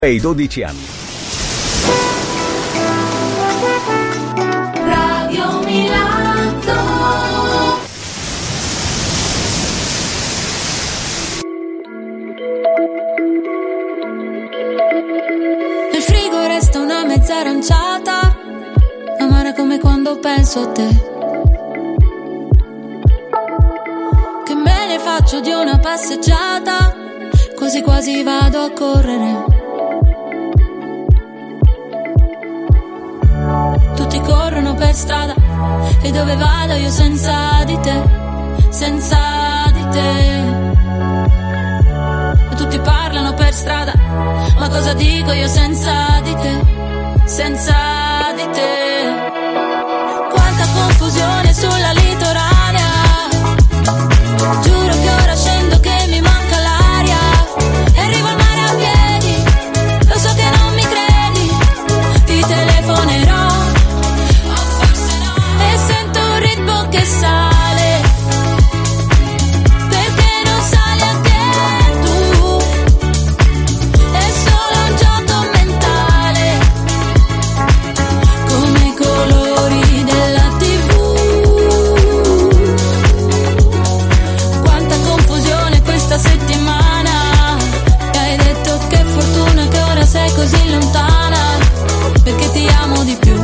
ai 12 anni. Radio Milazzo. Nel frigo resta una mezza aranciata, amara come quando penso a te, che me ne faccio di una passeggiata, quasi quasi vado a correre. Tutti corrono per strada e dove vado io senza di te, senza di te. E tutti parlano per strada, ma cosa dico io senza di te, senza di te. Quanta confusione sulla litoranea, giuro che ora scendo che mi manca l'aria e arrivo al mare a piedi, lo so che non mi credi, ti telefonerò o forse no, e sento un ritmo che sale, perché non sali anche tu, è solo un gioco mentale, come i colori della TV. Quanta confusione questa settimana, e hai detto che fortuna che ora sei così lontana, perché ti amo di più.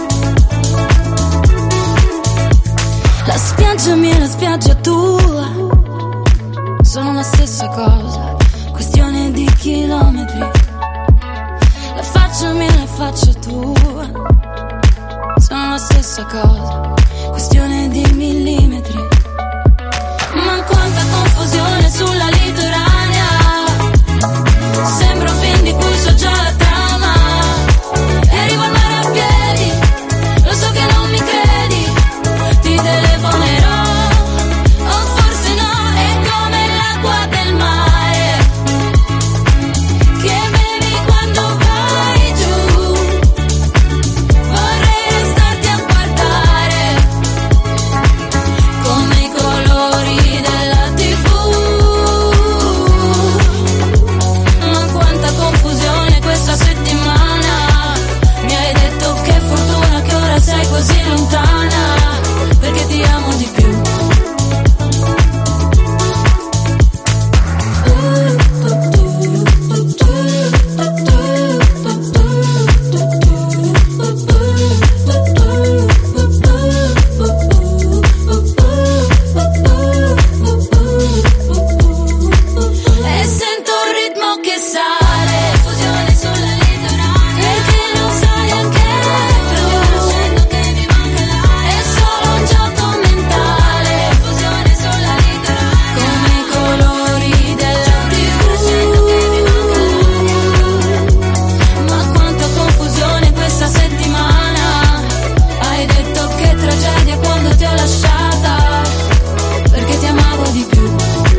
La spiaggia mia e la spiaggia tua sono la stessa cosa, questione di chilometri. La faccia mia e la faccia tua sono la stessa cosa, questione di millimetri. Ma quanta confusione sulla litoranea, sembra un film di cui so già la trama, e arrivo al mare a piedi, lo so che non mi credi, ti telefonerò o forse no, è come l'acqua del mare che bevi quando vai giù, vorrei restarti a guardare come i colori della TV. Ma quanta confusione questa settimana, mi hai detto che fortuna che ora sei così lontana, perché ti amo di più. E sento un ritmo che sale, fusione sulla litoranea, perché non sai anche tu, scendo che mi manca l'aria, è solo un gioco mentale, fusione sulla litoranea, come i colori della TV, scendo che mi manca l'aria. Ma quanta confusione questa settimana, hai detto che tragedia quando ti ho lasciata, perché ti amavo di più.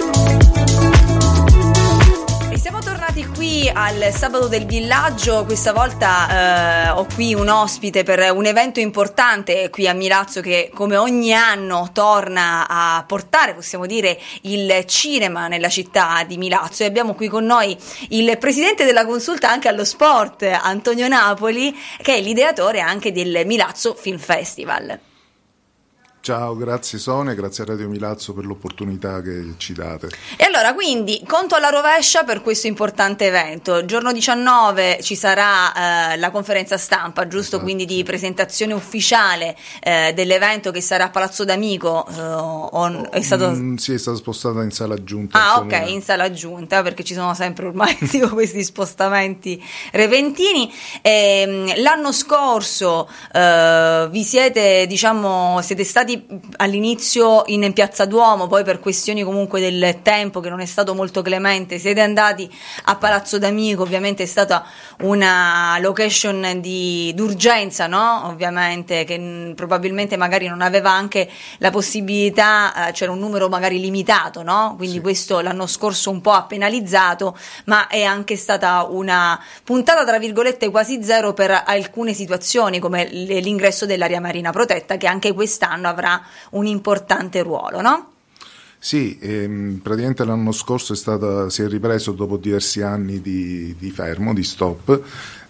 E siamo tornati qui al Sabato del Villaggio. Questa volta ho qui un ospite per un evento importante qui a Milazzo, che come ogni anno torna a portare, possiamo dire, il cinema nella città di Milazzo, e abbiamo qui con noi il presidente della Consulta anche allo sport, Antonio Napoli, che è l'ideatore anche del Milazzo Film Festival. Ciao, grazie Sonia, grazie a Radio Milazzo per l'opportunità che ci date. E allora, quindi, conto alla rovescia per questo importante evento. Giorno 19 ci sarà la conferenza stampa, giusto? Esatto. Quindi di presentazione ufficiale dell'evento, che sarà a Palazzo D'Amico. È stato... Sì, è stata spostata in sala giunta. Ah, ok, in sala giunta, perché ci sono sempre ormai questi spostamenti repentini. L'anno scorso vi siete, siete stati all'inizio in Piazza Duomo, poi per questioni comunque del tempo che non è stato molto clemente siete andati a Palazzo D'Amico. Ovviamente è stata una location d'urgenza, no? Ovviamente, che probabilmente magari non aveva anche la possibilità, c'era un numero magari limitato, no? Quindi sì, questo l'anno scorso un po' ha penalizzato, ma è anche stata una puntata tra virgolette quasi zero per alcune situazioni, come l'ingresso dell'area marina protetta, che anche quest'anno avrà un importante ruolo, no? Sì, praticamente l'anno scorso si è ripreso dopo diversi anni di fermo, di stop.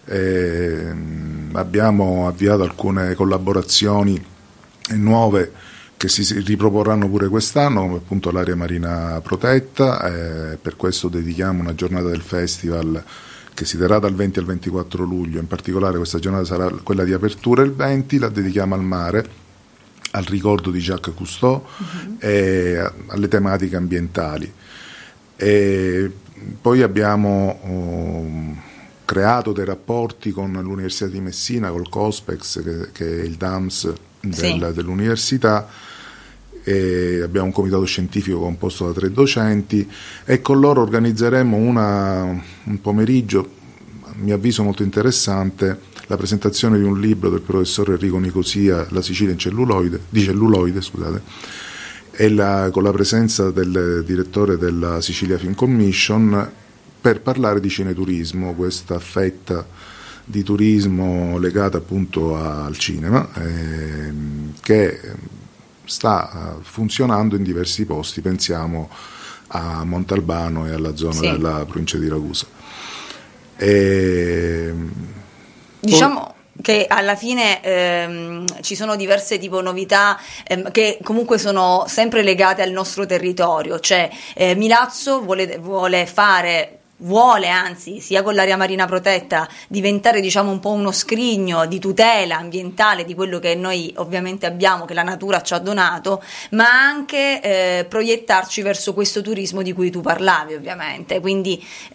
Abbiamo avviato alcune collaborazioni nuove che si riproporranno pure quest'anno, come appunto l'area marina protetta. Per questo dedichiamo una giornata del festival che si terrà dal 20 al 24 luglio. In particolare questa giornata sarà quella di apertura, il 20 la dedichiamo al mare, al ricordo di Jacques Cousteau e alle tematiche ambientali. E poi abbiamo creato dei rapporti con l'Università di Messina, col COSPEX, che è il DAMS dell'università, e abbiamo un comitato scientifico composto da 3 docenti, e con loro organizzeremo un pomeriggio, a mio avviso molto interessante, la presentazione di un libro del professor Enrico Nicosia, La Sicilia di celluloide, e con la presenza del direttore della Sicilia Film Commission, per parlare di cineturismo, questa fetta di turismo legata appunto al cinema, che sta funzionando in diversi posti. Pensiamo a Montalbano e alla zona della provincia di Ragusa. Diciamo che alla fine ci sono diverse tipo novità che comunque sono sempre legate al nostro territorio, cioè Milazzo vuole anzi, sia con l'area marina protetta, diventare diciamo un po' uno scrigno di tutela ambientale di quello che noi ovviamente abbiamo, che la natura ci ha donato, ma anche proiettarci verso questo turismo di cui tu parlavi, ovviamente. Quindi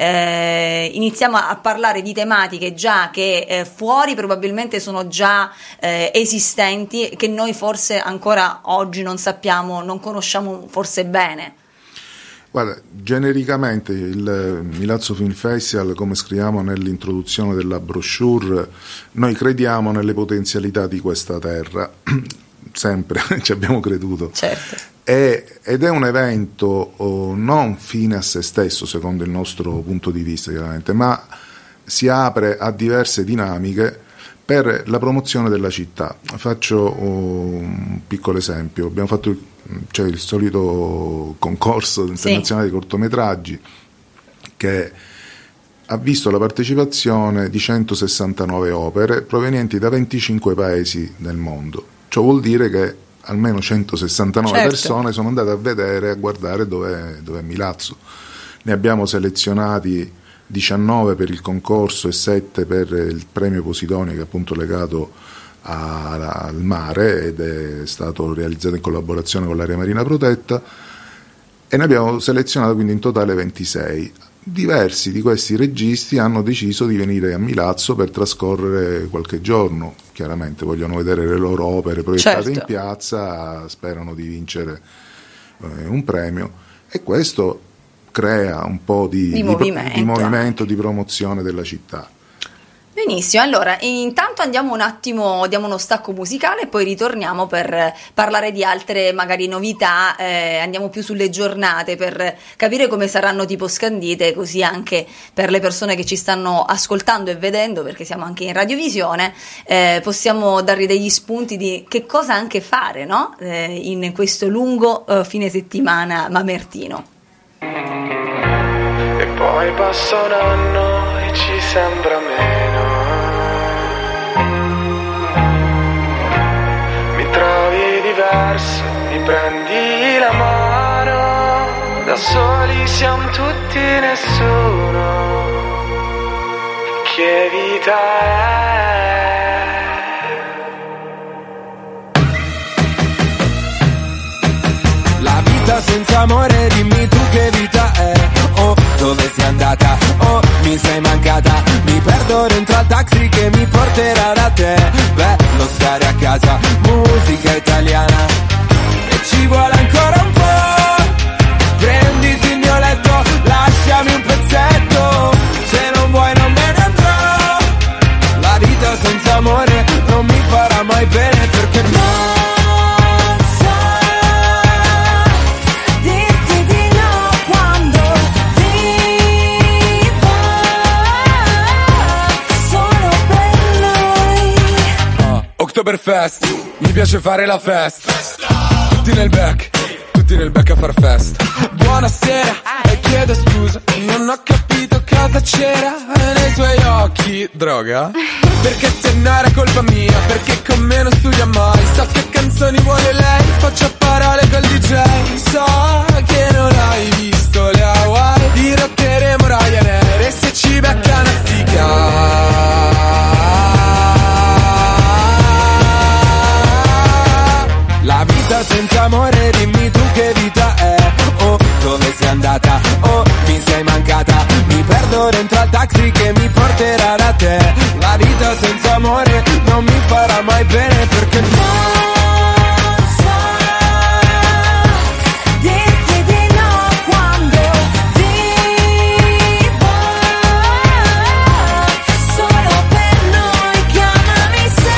iniziamo a parlare di tematiche già che fuori probabilmente sono già esistenti, che noi forse ancora oggi non sappiamo, non conosciamo forse bene. Guarda, genericamente il Milazzo Film Festival, come scriviamo nell'introduzione della brochure, noi crediamo nelle potenzialità di questa terra, sempre ci abbiamo creduto. Certo. Ed è un evento non fine a se stesso, secondo il nostro punto di vista, chiaramente, ma si apre a diverse dinamiche per la promozione della città. Faccio un piccolo esempio. Abbiamo fatto il solito concorso internazionale di cortometraggi, che ha visto la partecipazione di 169 opere provenienti da 25 paesi del mondo. Ciò vuol dire che almeno 169 persone sono andate a vedere, a guardare dov'è Milazzo. Ne abbiamo selezionati 19 per il concorso e 7 per il premio Posidonia, che è appunto legato al mare ed è stato realizzato in collaborazione con l'area marina protetta, e ne abbiamo selezionato quindi in totale 26. Diversi di questi registi hanno deciso di venire a Milazzo per trascorrere qualche giorno, chiaramente vogliono vedere le loro opere proiettate in piazza, sperano di vincere un premio, e questo crea un po' di movimento, di promozione della città. Benissimo, allora intanto andiamo un attimo, diamo uno stacco musicale e poi ritorniamo per parlare di altre magari novità, andiamo più sulle giornate per capire come saranno tipo scandite, così anche per le persone che ci stanno ascoltando e vedendo, perché siamo anche in radiovisione, possiamo dargli degli spunti di che cosa anche fare, no? In questo lungo fine settimana mamertino. E poi passa un anno e ci sembra meno. Mi trovi diverso, mi prendi la mano. Da soli siamo tutti, nessuno. Che vita è? La vita senza amore, dimmi tu che vita è. Oh, dove sei andata? Oh, mi sei mancata. Mi perdo dentro al taxi che mi porterà da te. Bello stare a casa, musica italiana. E ci vuole ancora un po'. Prenditi il mio letto, lasciami un pezzetto. Se non vuoi non me ne andrò. La vita senza amore non mi farà mai bene, perché no. Oktoberfest, mi piace fare la festa. Tutti nel back, tutti nel becco a far festa. Buonasera, e chiedo scusa, non ho capito cosa c'era nei suoi occhi. Droga? Perché se no era colpa mia, perché con me non studia mai. So che canzoni vuole lei, faccio a parole col DJ. So che non hai visto le Hawaii, dirotteremo Ryanair e se ci becca una stica. La vita senza amore, dimmi tu che vita è. Oh, dove sei andata? Oh, mi sei mancata. Mi perdo dentro al taxi che mi porterà da te. La vita senza amore non mi farà mai bene perché non so dirti di no quando vivo solo per noi. Chiamami se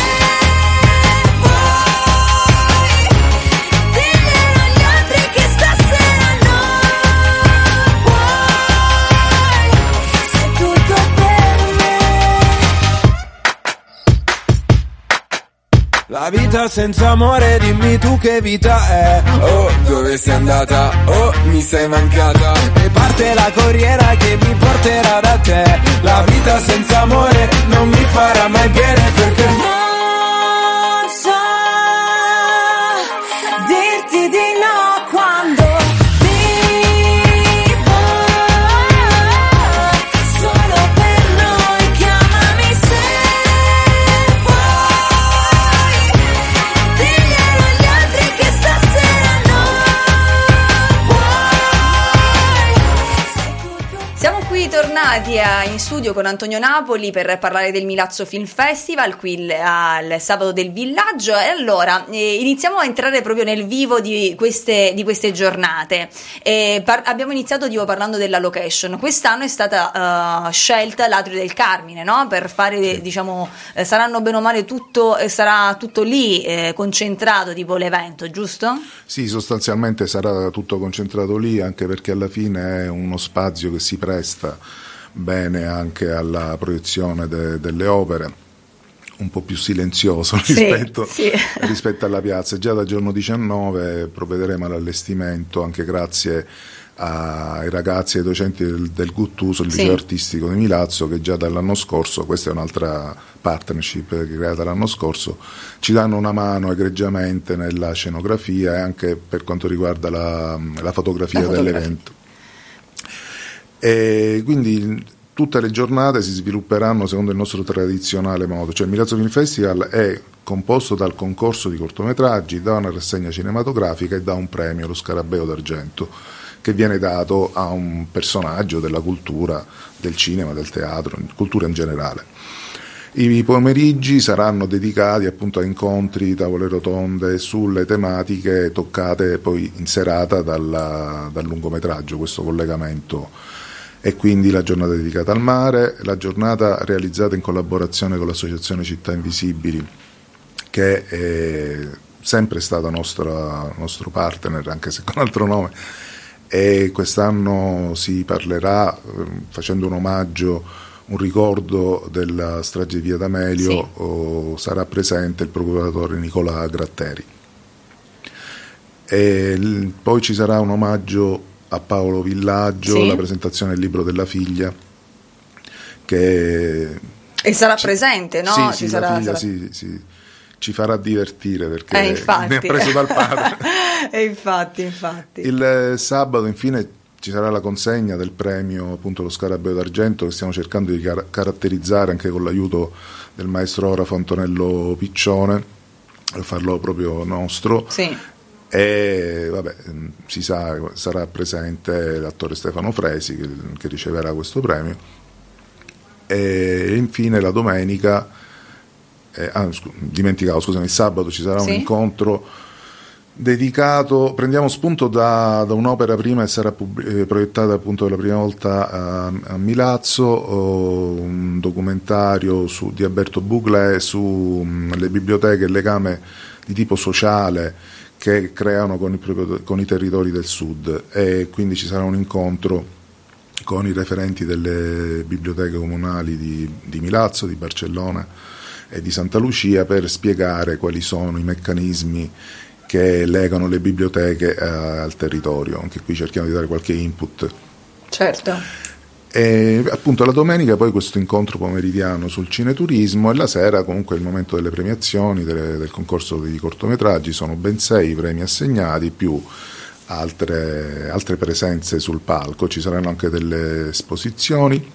vuoi, diglielo agli altri che stasera non puoi. Sei tutto per me. La vita senza amore, dimmi tu che vita è. Oh, dove sei andata? Oh, mi sei mancata. E parte la corriera che mi porterà da te. La vita senza amore non mi farà mai bene perché non so dirti di no quando vivo solo per noi. Chiamami se vuoi, diglielo agli altri che stasera non puoi. Siamo qui tornati in studio con Antonio Napoli per parlare del Milazzo Film Festival qui al Sabato del Villaggio e allora iniziamo a entrare proprio nel vivo di queste giornate. Abbiamo iniziato parlando della location. Quest'anno è stata scelta l'Atrio del Carmine, no? Per fare diciamo saranno bene o male sarà tutto lì concentrato tipo l'evento, giusto? Sì, sostanzialmente sarà tutto concentrato lì, anche perché alla fine è uno spazio che si presta bene anche alla proiezione delle opere, un po' più silenzioso rispetto alla piazza. Già dal giorno 19 provvederemo all'allestimento, anche grazie ai ragazzi e ai docenti del Guttuso, il liceo artistico di Milazzo, che già dall'anno scorso, questa è un'altra partnership creata l'anno scorso, ci danno una mano egregiamente nella scenografia e anche per quanto riguarda la fotografia dell'evento. E quindi tutte le giornate si svilupperanno secondo il nostro tradizionale modo, cioè il Milazzo Film Festival è composto dal concorso di cortometraggi, da una rassegna cinematografica e da un premio, lo Scarabeo d'Argento, che viene dato a un personaggio della cultura, del cinema, del teatro, cultura in generale. I pomeriggi saranno dedicati appunto a incontri, tavole rotonde sulle tematiche toccate poi in serata dal lungometraggio, questo collegamento. E quindi la giornata dedicata al mare, la giornata realizzata in collaborazione con l'Associazione Città Invisibili, che è sempre stata nostro partner, anche se con altro nome, e quest'anno si parlerà facendo un omaggio, un ricordo della strage di Via D'Amelio. Sarà presente il procuratore Nicola Gratteri. E poi ci sarà un omaggio a Paolo Villaggio, la presentazione del libro della figlia, che sarà presente, no? Sì, la figlia ci farà divertire perché ne ha preso dal padre. E infatti. Il sabato infine ci sarà la consegna del premio, appunto lo Scarabeo d'Argento, che stiamo cercando di caratterizzare anche con l'aiuto del maestro orafo Antonello Piccione, per farlo proprio nostro. E si sa, sarà presente l'attore Stefano Fresi che riceverà questo premio. E infine la domenica il sabato ci sarà un incontro dedicato, prendiamo spunto da un'opera prima che sarà proiettata appunto per la prima volta a Milazzo, un documentario di Alberto Buglé sulle biblioteche e il legame di tipo sociale che creano con i territori del sud, e quindi ci sarà un incontro con i referenti delle biblioteche comunali di Milazzo, di Barcellona e di Santa Lucia per spiegare quali sono i meccanismi che legano le biblioteche al territorio. Anche qui cerchiamo di dare qualche input. Certo. E appunto la domenica poi questo incontro pomeridiano sul cineturismo, e la sera comunque è il momento delle premiazioni del concorso di cortometraggi. Sono ben 6 premi assegnati, più altre presenze sul palco. Ci saranno anche delle esposizioni,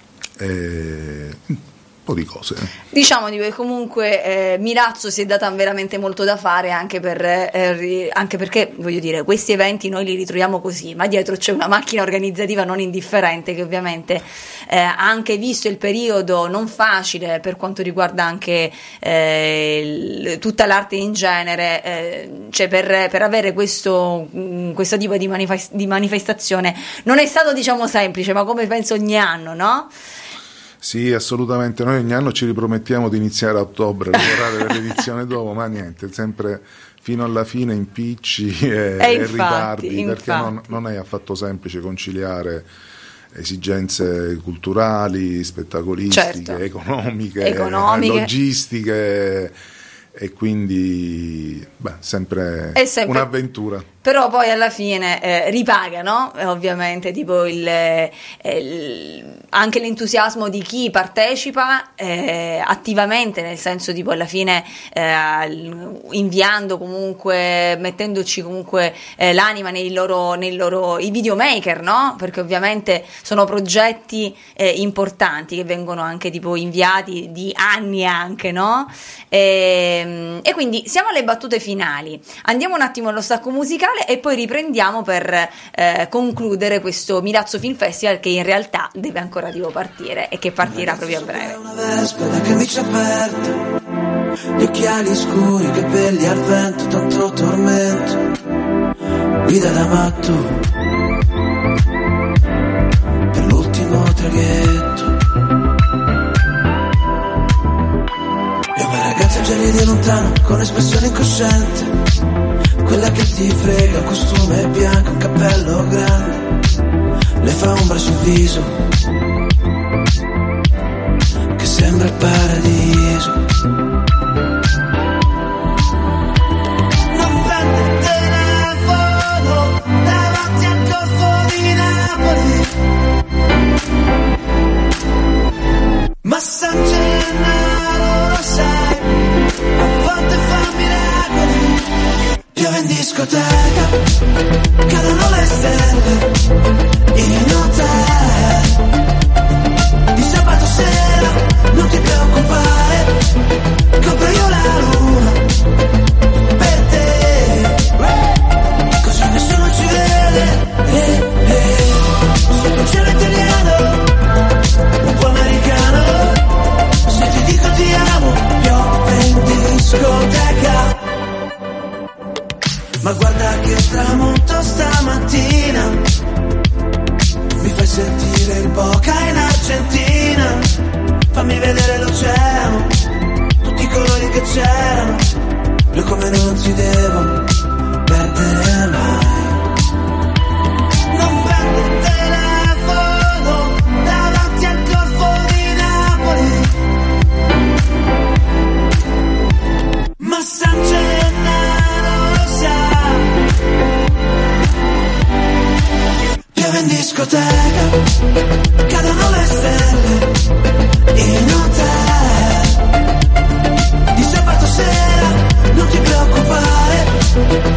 un po' di cose. Diciamo che comunque Milazzo si è data veramente molto da fare, anche perché, voglio dire, questi eventi noi li ritroviamo così, ma dietro c'è una macchina organizzativa non indifferente, che ovviamente anche visto il periodo non facile per quanto riguarda anche tutta l'arte in genere, cioè per avere questo tipo di manifestazione non è stato, diciamo, semplice, ma come penso ogni anno, no? Sì, assolutamente. Noi ogni anno ci ripromettiamo di iniziare a ottobre, lavorare per l'edizione dopo, ma niente, sempre fino alla fine impicci e ritardi, perché non è affatto semplice conciliare esigenze culturali, spettacolistiche, certo, economiche, logistiche, e quindi sempre un'avventura. Però poi alla fine ripaga, no? Ovviamente, tipo anche l'entusiasmo di chi partecipa attivamente, nel senso, tipo, alla fine inviando comunque, mettendoci comunque l'anima nei loro i videomaker, no? Perché ovviamente sono progetti importanti che vengono anche tipo inviati di anni anche, no? E quindi siamo alle battute finali, andiamo un attimo allo stacco musicale e poi riprendiamo per concludere questo Milazzo Film Festival, che in realtà deve ancora partire e che partirà proprio a breve. Una vespa, la camicia aperta, gli occhiali scuri, i capelli al vento, tanto tormento, guida da matto per l'ultimo traghetto. E una ragazza già ride lontano con espressione incosciente, quella che ti frega, costume bianco, un cappello grande, le fa ombra sul viso, che sembra il paradiso. Non prende il telefono davanti al Golfo di Napoli, ma San Gennaro lo sai, a volte fa miracoli. Piove in discoteca, cadono le stelle in hotel. Di sabato sera non ti preoccupare, copro io la luna per te, così nessuno ci vede. Sotto il cielo italiano, un po' americano, se ti dico ti amo, piove in discoteca. Ma guarda che tramonto stamattina, mi fai sentire il Boca in Argentina. Fammi vedere l'oceano, tutti i colori che c'erano, blu come non si devono perdere mai. Non prendo il telefono davanti al Golfo di Napoli, ma San Gennaro lo sa. Piove in discoteca, cadono le stelle in hotel. Di sabato sera non ti preoccupare,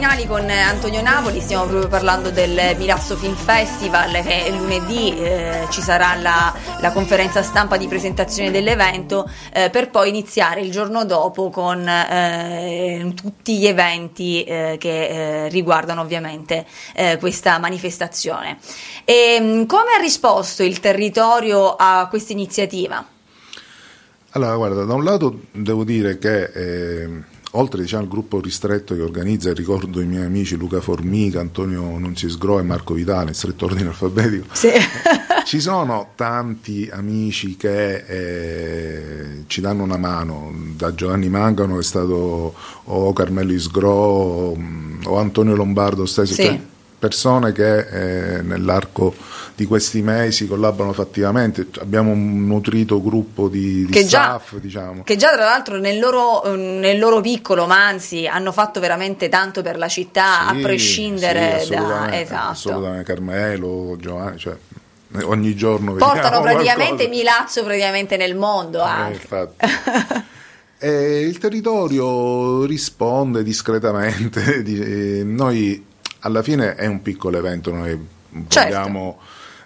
finali con Antonio Napoli, stiamo proprio parlando del Milazzo Film Festival, che lunedì ci sarà la conferenza stampa di presentazione dell'evento, per poi iniziare il giorno dopo con tutti gli eventi che riguardano ovviamente questa manifestazione. E come ha risposto il territorio a questa iniziativa? Allora, guarda, da un lato devo dire che oltre al gruppo ristretto che organizza, ricordo i miei amici Luca Formica, Antonio Nunzisgro e Marco Vitale, in stretto ordine alfabetico, sì. Ci sono tanti amici che ci danno una mano, da Giovanni Mangano che è stato, o Carmelo Isgro o Antonio Lombardo stesso, sì. Cioè, persone che nell'arco di questi mesi collaborano fattivamente. Abbiamo un nutrito gruppo di staff, diciamo. Che già tra l'altro nel loro piccolo, ma anzi hanno fatto veramente tanto per la città, sì, a prescindere sì, esatto. Assolutamente, Carmelo, Giovanni, cioè ogni giorno portano praticamente qualcosa. Milazzo praticamente nel mondo anche. Infatti. E il territorio risponde discretamente. Noi alla fine è un piccolo evento, noi vogliamo,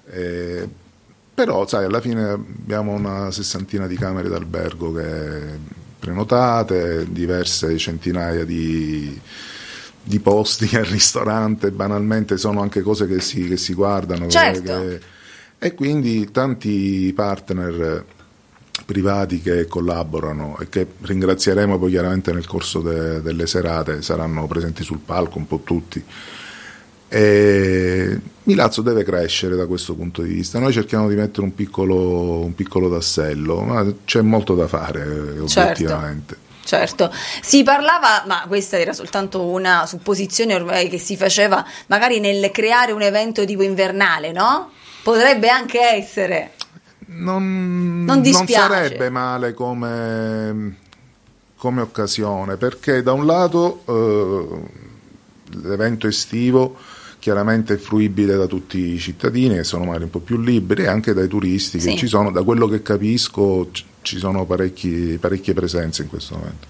però sai, alla fine abbiamo una 60ina di camere d'albergo prenotate, diverse centinaia di posti al ristorante, banalmente sono anche cose che si guardano, certo. E quindi tanti partner privati che collaborano e che ringrazieremo poi chiaramente nel corso delle serate, saranno presenti sul palco un po' tutti. E Milazzo deve crescere da questo punto di vista. Noi cerchiamo di mettere un piccolo tassello, ma c'è molto da fare obiettivamente. Certo, si parlava, ma questa era soltanto una supposizione ormai che si faceva, magari nel creare un evento tipo invernale, no? Potrebbe anche essere. Non sarebbe male come occasione, perché da un lato l'evento estivo chiaramente è fruibile da tutti i cittadini che sono magari un po' più liberi, e anche dai turisti che ci sono, da quello che capisco ci sono parecchie presenze in questo momento.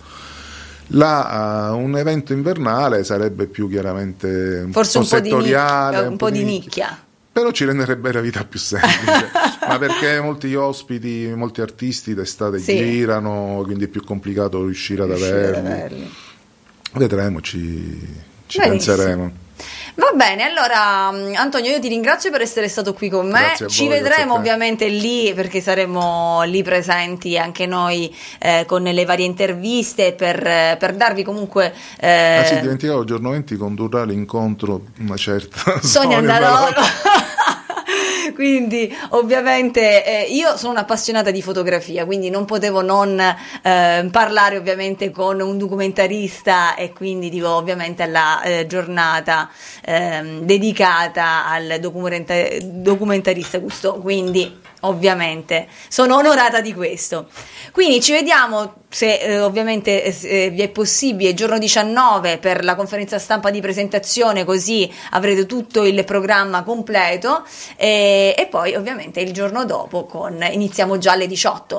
Un evento invernale sarebbe più chiaramente forse un po' settoriale, un po' di nicchia. Però ci renderebbe la vita più semplice, ma perché molti ospiti, molti artisti d'estate girano, quindi è più complicato riuscire ad averli. Vedremo, ci penseremo. Va bene, allora Antonio, io ti ringrazio per essere stato qui con me. Ci vedremo ovviamente lì, perché saremo lì presenti anche noi con le varie interviste per darvi comunque sì, dimenticavo, il giorno 20 condurrà l'incontro una certa Sonia Andalolo. Quindi ovviamente io sono un'appassionata di fotografia, quindi non potevo non parlare ovviamente con un documentarista, e quindi dico ovviamente alla giornata dedicata al documentarista Gusto, quindi ovviamente sono onorata di questo. Quindi ci vediamo, se ovviamente vi è possibile, il giorno 19 per la conferenza stampa di presentazione, così avrete tutto il programma completo, e poi ovviamente il giorno dopo iniziamo già alle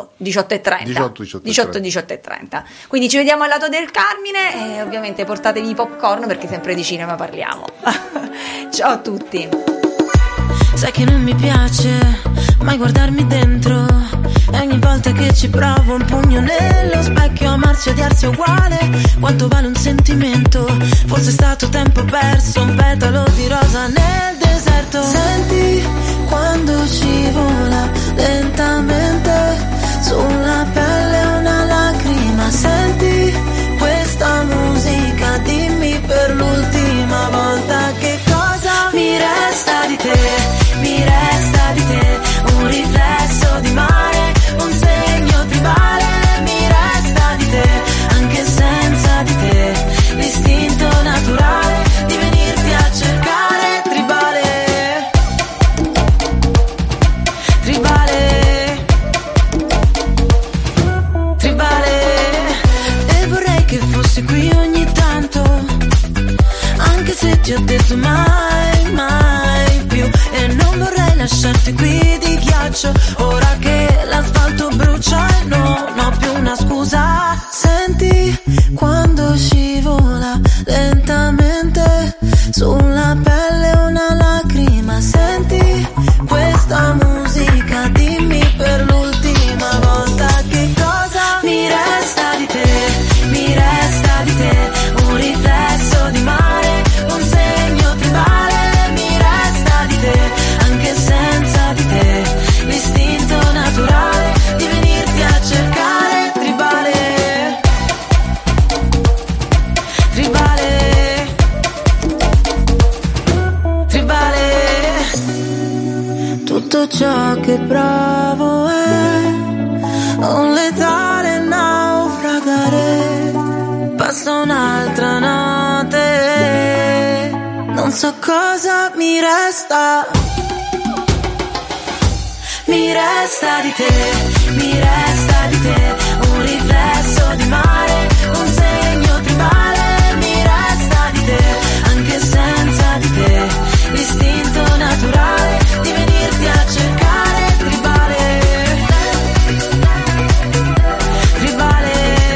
18:30. Quindi ci vediamo al lato del Carmine, e ovviamente portatevi i popcorn, perché sempre di cinema parliamo. Ciao a tutti. Sai che non mi piace mai guardarmi dentro, e ogni volta che ci provo un pugno nello specchio. Amarsi e odiarsi è uguale, quanto vale un sentimento? Forse è stato tempo perso, un petalo di rosa nel deserto. Senti quando scivola lentamente sulla pelle una lacrima. Senti questa musica, dimmi per l'ultima volta che cosa mi resta di te. Mi resta di te un riflesso di mare, un segno tribale. Mi resta di te, anche senza di te, l'istinto naturale di venirti a cercare. Tribale, tribale, tribale. E vorrei che fossi qui ogni tanto, anche se ti ho detto mai, mai più. E non vorrei lasciarti qui di ghiaccio, ora che l'asfalto brucia e non ho più una scusa. Senti quando scivola lentamente tutto ciò che provo è un letale naufragare. Passa un'altra notte, non so cosa mi resta. Mi resta di te, mi resta di te, un riflesso di mare, un segno tribale. Mi resta di te, anche senza di te, l'istinto naturale di venirti a cercare, tribale, tribale,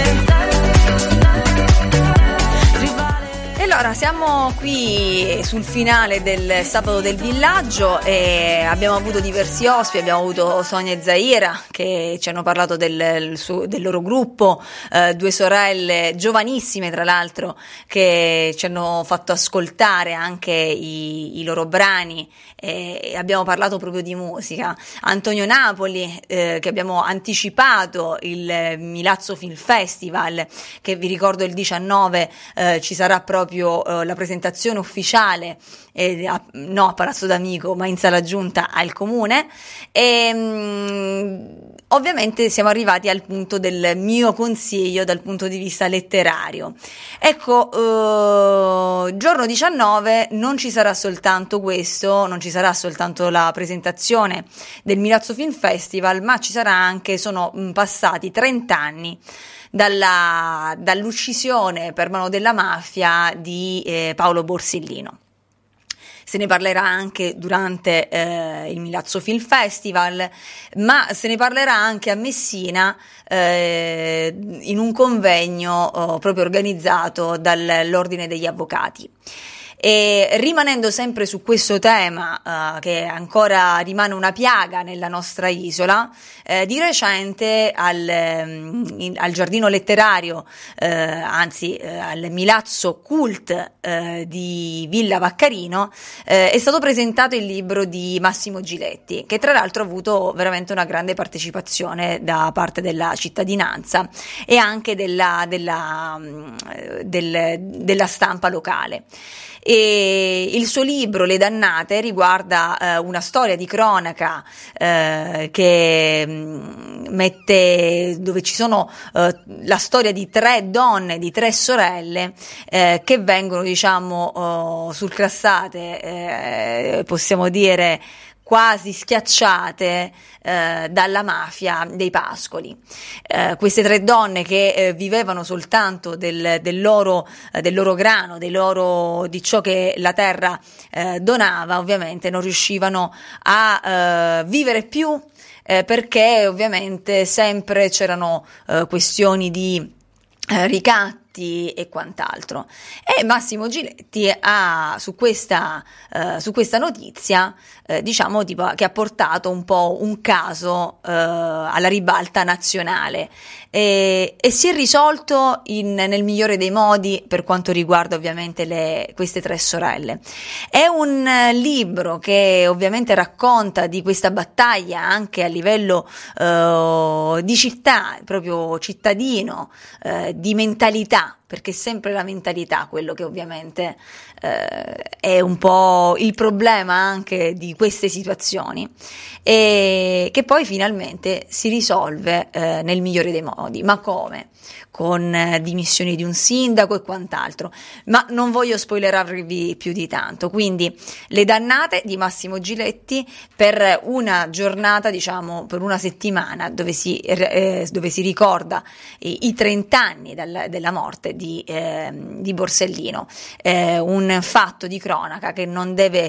tribale. E allora siamo qui sul finale del Sabato del Villaggio e abbiamo avuto diversi ospiti. Abbiamo avuto Sonia e Zaira che ci hanno parlato del loro gruppo, due sorelle giovanissime tra l'altro che ci hanno fatto ascoltare anche i loro brani, e abbiamo parlato proprio di musica. Antonio Napoli, che abbiamo anticipato il Milazzo Film Festival, che vi ricordo il 19 ci sarà proprio la presentazione ufficiale, no a Palazzo D'Amico ma in Sala Giunta al Comune. E ovviamente siamo arrivati al punto del mio consiglio dal punto di vista letterario. Ecco, giorno 19 non ci sarà soltanto questo, non ci sarà soltanto la presentazione del Milazzo Film Festival, ma ci sarà anche, sono passati 30 anni dall'uccisione per mano della mafia di Paolo Borsellino. Se ne parlerà anche durante il Milazzo Film Festival, ma se ne parlerà anche a Messina in un convegno proprio organizzato dall'Ordine degli Avvocati. E rimanendo sempre su questo tema che ancora rimane una piaga nella nostra isola, di recente al Giardino Letterario, anzi al Milazzo Cult di Villa Vaccarino, è stato presentato il libro di Massimo Giletti, che tra l'altro ha avuto veramente una grande partecipazione da parte della cittadinanza e anche della stampa locale. E il suo libro Le Dannate riguarda una storia di cronaca che mette, dove ci sono la storia di 3 donne, di 3 sorelle che vengono, diciamo, surclassate, possiamo dire quasi schiacciate dalla mafia dei Pascoli. Queste 3 donne che vivevano soltanto del loro grano, di ciò che la terra donava, ovviamente non riuscivano a vivere più, perché ovviamente sempre c'erano questioni di ricatti e quant'altro. E Massimo Giletti ha su questa notizia diciamo tipo che ha portato un po' un caso alla ribalta nazionale e si è risolto nel migliore dei modi per quanto riguarda ovviamente queste 3 sorelle. È un libro che ovviamente racconta di questa battaglia anche a livello di città, proprio cittadino, di mentalità, perché è sempre la mentalità quello che ovviamente è un po' il problema anche di queste situazioni, e che poi finalmente si risolve nel migliore dei modi. Ma come? Con dimissioni di un sindaco e quant'altro, ma non voglio spoilerarvi più di tanto. Quindi Le Dannate di Massimo Giletti, per una giornata, diciamo per una settimana, dove si ricorda i 30 anni della morte di Borsellino, un fatto di cronaca che non deve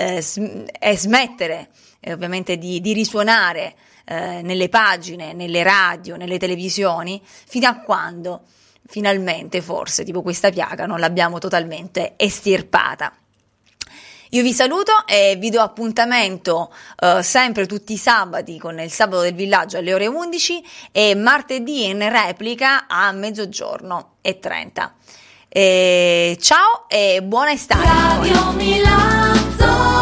smettere ovviamente di risuonare nelle pagine, nelle radio, nelle televisioni, fino a quando finalmente forse tipo questa piaga non l'abbiamo totalmente estirpata. Io vi saluto e vi do appuntamento sempre tutti i sabati con il Sabato del Villaggio alle ore 11 e martedì in replica a 12:30. Ciao e buona estate. Radio Milazzo.